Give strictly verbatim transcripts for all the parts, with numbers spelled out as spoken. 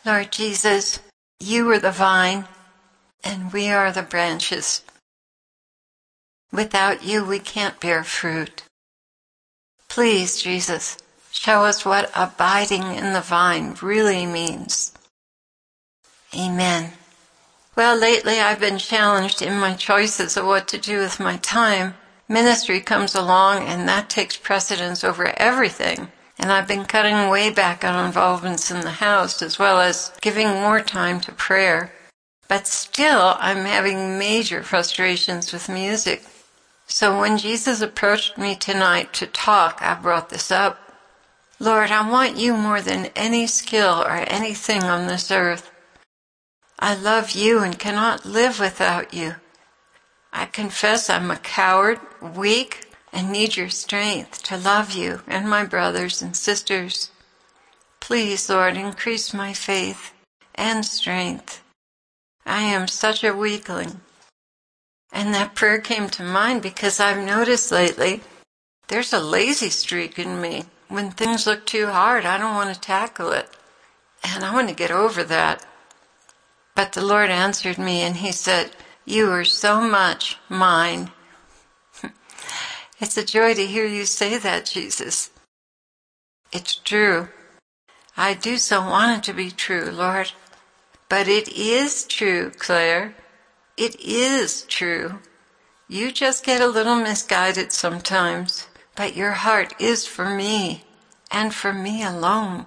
Lord Jesus, you are the vine, and we are the branches. Without you, we can't bear fruit. Please, Jesus, show us what abiding in the vine really means. Amen. Well, lately I've been challenged in my choices of what to do with my time. Ministry comes along, and that takes precedence over everything. And I've been cutting way back on involvements in the house, as well as giving more time to prayer. But still, I'm having major frustrations with music. So when Jesus approached me tonight to talk, I brought this up. Lord, I want you more than any skill or anything on this earth. I love you and cannot live without you. I confess I'm a coward, weak, and need your strength to love you and my brothers and sisters. Please, Lord, increase my faith and strength. I am such a weakling. And that prayer came to mind because I've noticed lately there's a lazy streak in me. When things look too hard, I don't want to tackle it. And I want to get over that. But the Lord answered me and he said, you are so much mine. It's a joy to hear you say that, Jesus. It's true. I do so want it to be true, Lord. But it is true, Claire. It is true. You just get a little misguided sometimes, but your heart is for me, and for me alone.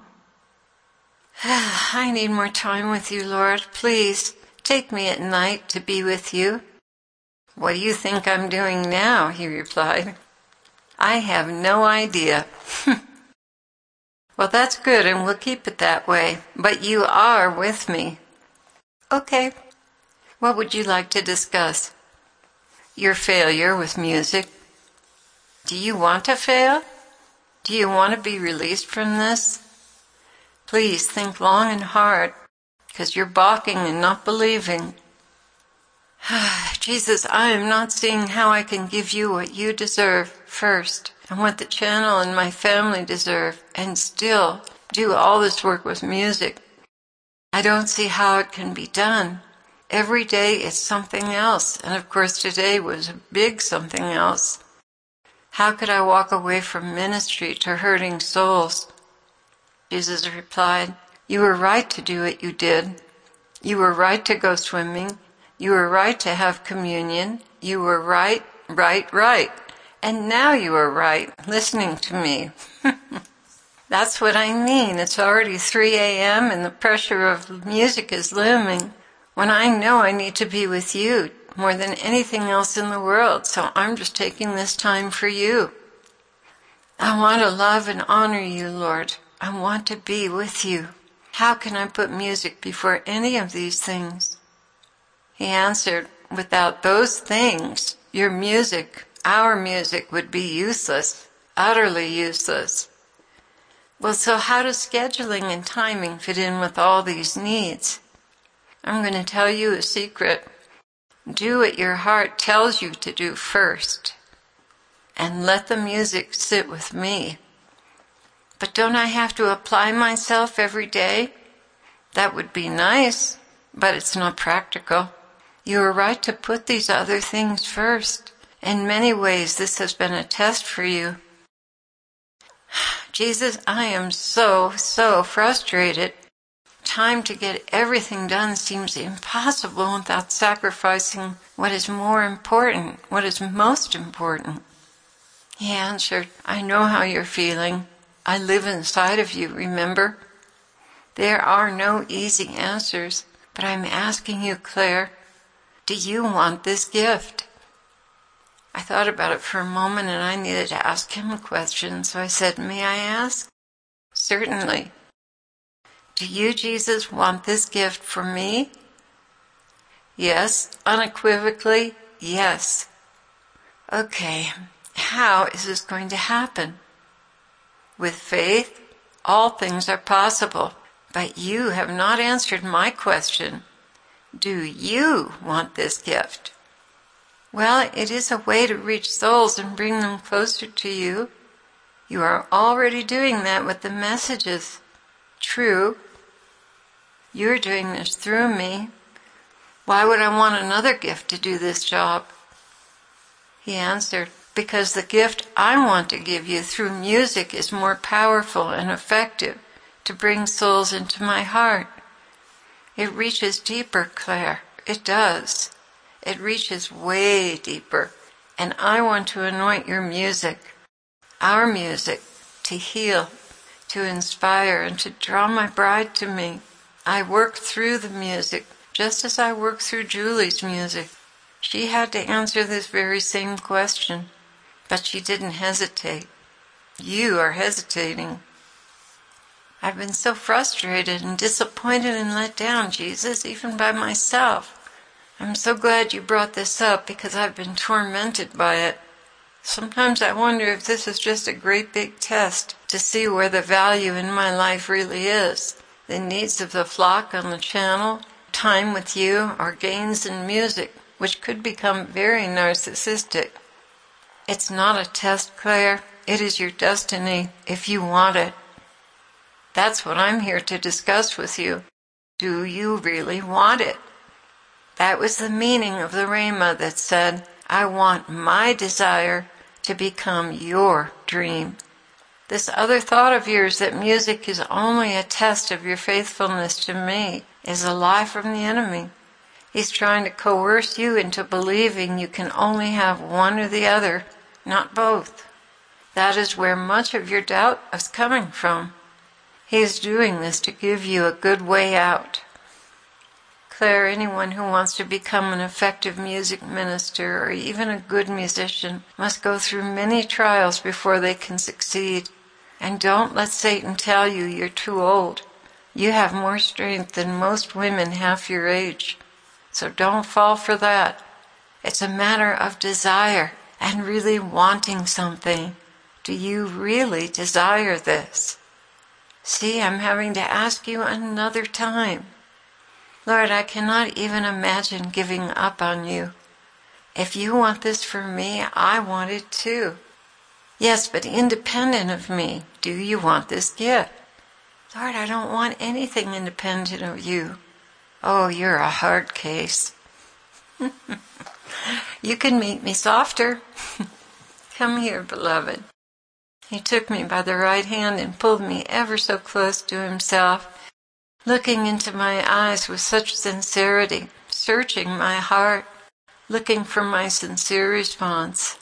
I need more time with you, Lord. Please, take me at night to be with you. What do you think I'm doing now? He replied. I have no idea. Well, that's good, and we'll keep it that way. But you are with me. Okay. What would you like to discuss? Your failure with music. Do you want to fail? Do you want to be released from this? Please think long and hard, because you're balking and not believing. Jesus, I am not seeing how I can give you what you deserve first, and what the channel and my family deserve, and still do all this work with music. I don't see how it can be done. Every day it's something else, and of course today was a big something else. How could I walk away from ministry to hurting souls? Jesus replied, you were right to do what you did. You were right to go swimming. You were right to have communion. You were right, right, right. And now you are right, listening to me. That's what I mean. It's already three a.m. and the pressure of music is looming. When I know I need to be with you more than anything else in the world, so I'm just taking this time for you. I want to love and honor you, Lord. I want to be with you. How can I put music before any of these things? He answered, without those things, your music, our music, would be useless, utterly useless. Well, so how does scheduling and timing fit in with all these needs? I'm going to tell you a secret. Do what your heart tells you to do first, and let the music sit with me. But don't I have to apply myself every day? That would be nice, but it's not practical. You are right to put these other things first. In many ways, this has been a test for you. Jesus, I am so, so frustrated. Time to get everything done seems impossible without sacrificing what is more important, what is most important. He answered, I know how you're feeling. I live inside of you, remember? There are no easy answers, but I'm asking you, Claire, do you want this gift? I thought about it for a moment and I needed to ask him a question, so I said, may I ask? Certainly. Do you, Jesus, want this gift for me? Yes, unequivocally, yes. Okay, how is this going to happen? With faith, all things are possible, but you have not answered my question. Do you want this gift? Well, it is a way to reach souls and bring them closer to you. You are already doing that with the messages. True. You're doing this through me. Why would I want another gift to do this job? He answered, because the gift I want to give you through music is more powerful and effective to bring souls into my heart. It reaches deeper, Claire. It does. It reaches way deeper. And I want to anoint your music, our music, to heal, to inspire, and to draw my bride to me. I work through the music, just as I work through Julie's music. She had to answer this very same question, but she didn't hesitate. You are hesitating. I've been so frustrated and disappointed and let down, Jesus, even by myself. I'm so glad you brought this up because I've been tormented by it. Sometimes I wonder if this is just a great big test to see where the value in my life really is. The needs of the flock on the channel, time with you, or gains in music, which could become very narcissistic. It's not a test, Claire. It is your destiny if you want it. That's what I'm here to discuss with you. Do you really want it? That was the meaning of the Rhema that said, I want my desire to become your dream. This other thought of yours that music is only a test of your faithfulness to me is a lie from the enemy. He's trying to coerce you into believing you can only have one or the other, not both. That is where much of your doubt is coming from. He is doing this to give you a good way out. Claire, anyone who wants to become an effective music minister or even a good musician must go through many trials before they can succeed. And don't let Satan tell you you're too old. You have more strength than most women half your age. So don't fall for that. It's a matter of desire and really wanting something. Do you really desire this? See, I'm having to ask you another time. Lord, I cannot even imagine giving up on you. If you want this for me, I want it too. Yes, but independent of me, do you want this gift? Lord, I don't want anything independent of you. Oh, you're a hard case. You can make me softer. Come here, beloved. He took me by the right hand and pulled me ever so close to himself, looking into my eyes with such sincerity, searching my heart, looking for my sincere response.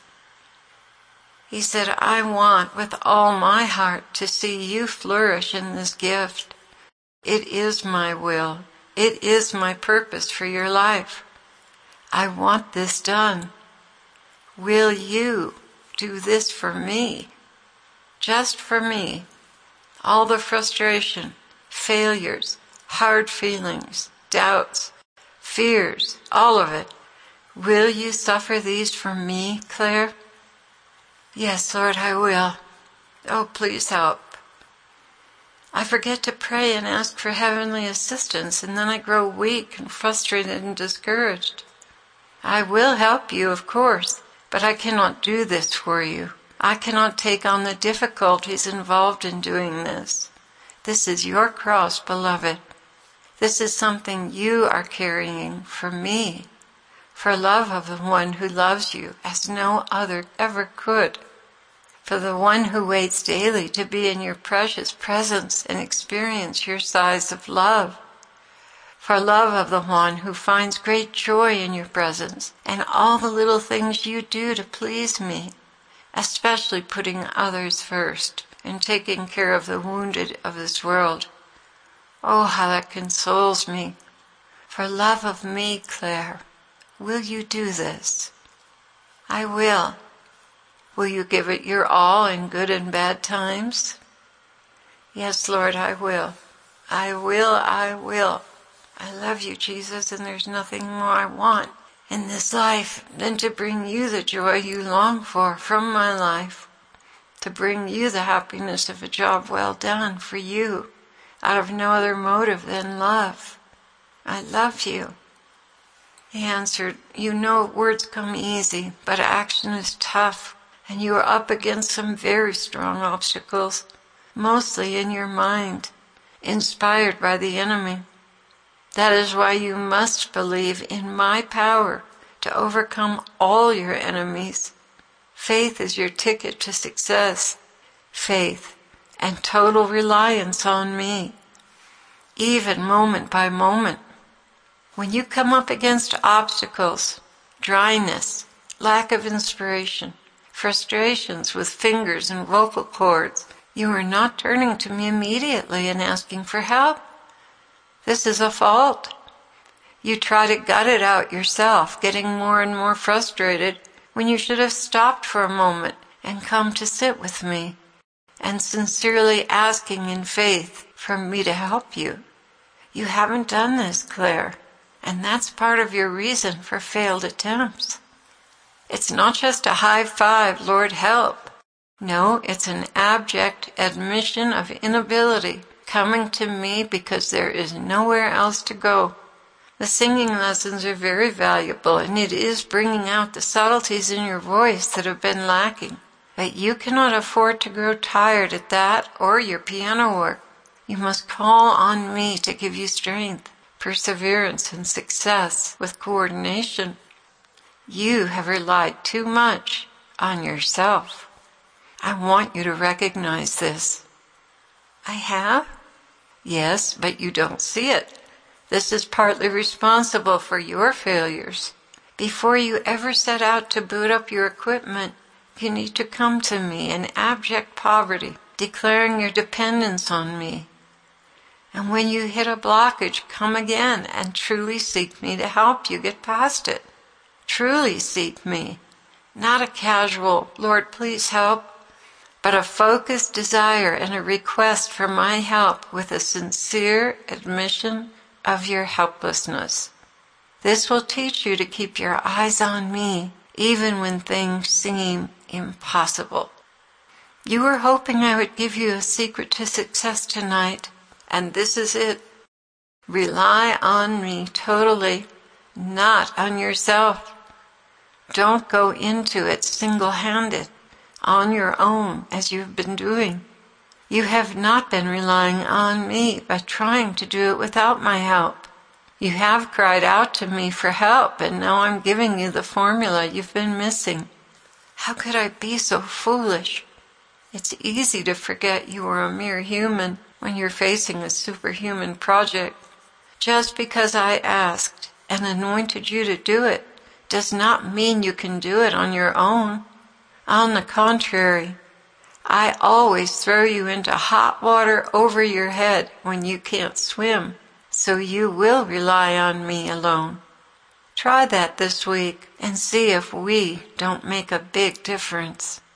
He said, I want with all my heart to see you flourish in this gift. It is my will. It is my purpose for your life. I want this done. Will you do this for me? Just for me. All the frustration, failures, hard feelings, doubts, fears, all of it. Will you suffer these for me, Claire? Yes, Lord, I will. Oh, please help. I forget to pray and ask for heavenly assistance, and then I grow weak and frustrated and discouraged. I will help you, of course, but I cannot do this for you. I cannot take on the difficulties involved in doing this. This is your cross, beloved. This is something you are carrying for me, for love of the one who loves you as no other ever could, for the one who waits daily to be in your precious presence and experience your sighs of love, for love of the one who finds great joy in your presence and all the little things you do to please me, especially putting others first and taking care of the wounded of this world. Oh, how that consoles me. For love of me, Claire, will you do this? I will. Will you give it your all in good and bad times? Yes, Lord, I will. I will, I will. I love you, Jesus, and there's nothing more I want in this life than to bring you the joy you long for from my life, to bring you the happiness of a job well done for you, out of no other motive than love. I love you. He answered, you know words come easy, but action is tough, and you are up against some very strong obstacles, mostly in your mind, inspired by the enemy. That is why you must believe in my power to overcome all your enemies. Faith is your ticket to success. Faith and total reliance on me, even moment by moment. When you come up against obstacles, dryness, lack of inspiration, frustrations with fingers and vocal cords, you are not turning to me immediately and asking for help. This is a fault. You try to gut it out yourself, getting more and more frustrated when you should have stopped for a moment and come to sit with me and sincerely asking in faith for me to help you. You haven't done this, Claire, and that's part of your reason for failed attempts. It's not just a high five, Lord help. No, it's an abject admission of inability, coming to me because there is nowhere else to go. The singing lessons are very valuable, and it is bringing out the subtleties in your voice that have been lacking. But you cannot afford to grow tired at that or your piano work. You must call on me to give you strength, perseverance, and success with coordination. You have relied too much on yourself. I want you to recognize this. I have? Yes, but you don't see it. This is partly responsible for your failures. Before you ever set out to boot up your equipment, you need to come to me in abject poverty, declaring your dependence on me. And when you hit a blockage, come again and truly seek me to help you get past it. Truly seek me, not a casual, Lord, please help, but a focused desire and a request for my help with a sincere admission of your helplessness. This will teach you to keep your eyes on me, even when things seem impossible. You were hoping I would give you a secret to success tonight, and this is it. Rely on me totally, not on yourself. Don't go into it single-handed, on your own, as you've been doing. You have not been relying on me, but trying to do it without my help. You have cried out to me for help, and now I'm giving you the formula you've been missing. How could I be so foolish? It's easy to forget you are a mere human when you're facing a superhuman project. Just because I asked and anointed you to do it does not mean you can do it on your own. On the contrary, I always throw you into hot water over your head when you can't swim, so you will rely on me alone. Try that this week and see if we don't make a big difference.